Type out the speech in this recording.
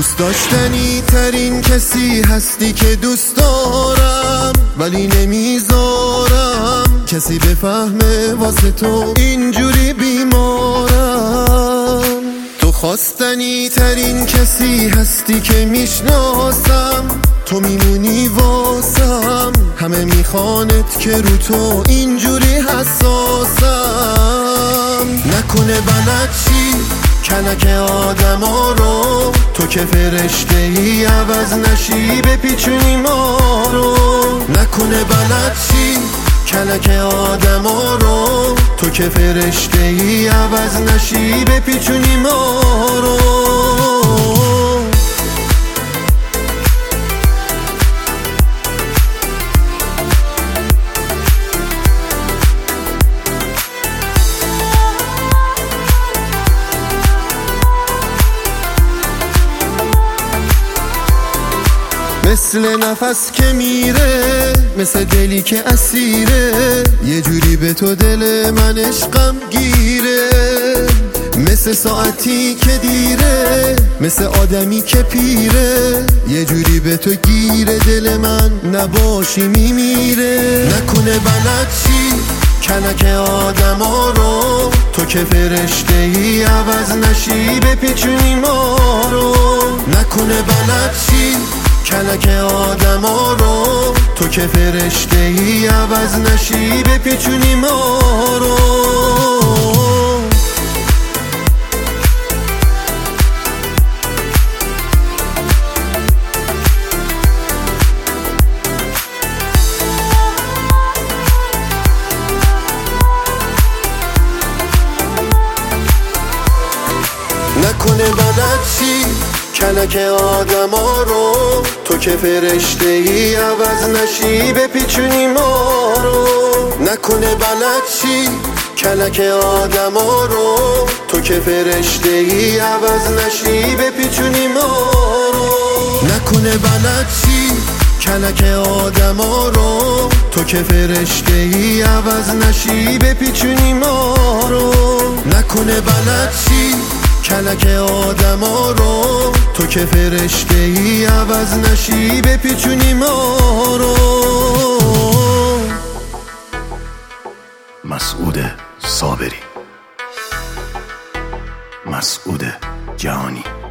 دوست داشتنی ترین کسی هستی که دوست دارم، ولی نمیذارم کسی بفهمه واسه تو اینجوری بیمارم. تو خواستنی ترین کسی هستی که میشناسم، تو میمونی واسم، همه میخوانت که رو تو اینجوری حساسم. نکنه بلد چی کلک آدما رو، تو که فرشته ای عوض نشی بپیچونی ما رو. نکنه بلد چی کلک آدما رو، تو که فرشته ای عوض نشی بپیچونی ما رو. مثل نفس که میره، مثل دلی که اسیره، یه جوری به تو دل من عشقم گیره. مثل ساعتی که دیره، مثل آدمی که پیره، یه جوری به تو گیره دل من، نباشی میمیره. نکنه بلد چی کلک آدما رو، تو که فرشته ای عوض نشی بپیچونی ما رو. نکنه بلد چی کلک آدما رو، تو که فرشته ای عوض نشی بپیچونی ما رو. نکنه بلد چی کلک آدما رو، تو که فرشته ای عوض نشی بپیچونی ما رو. نکنه بلد چی کلک آدما رو، تو که فرشته ای عوض نشی بپیچونی ما رو. نکنه بلد چی کلک آدما رو، تو که فرشته ای عوض نشی بپیچونی ما رو. نکنه بلد چی کلک آدما رو، تو که فرشته ای عوض نشی بپیچونی ما رو. مسعود صابری، مسعود جهانی.